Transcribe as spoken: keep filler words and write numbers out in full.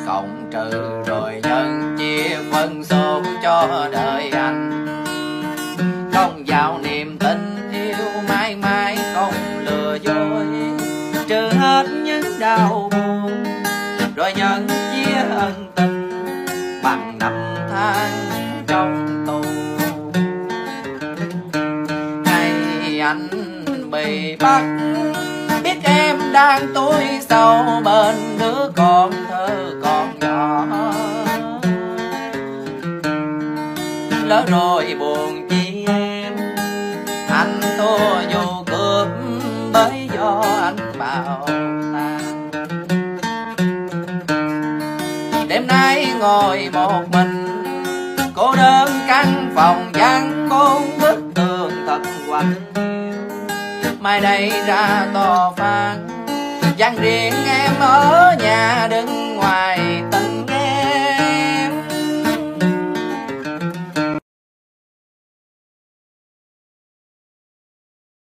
cộng trừ rồi nhân chia phân số cho đời anh. Không giàu niềm tình yêu mãi mãi không lừa dối, trừ hết những đau buồn rồi nhân chia ân tình bằng năm tháng trong tù. Ngày anh bị bắt biết em đang tối sâu bên đứa con thơ còn nhỏ, lỡ rồi buồn chi em anh thua dù cướp bởi do anh bảo tàng. Đêm nay ngồi một mình cô đơn căn phòng vắng, bốn bức tường thật quạnh hiu. Mai đây ra tòa phán, dặn riêng em ở nhà đừng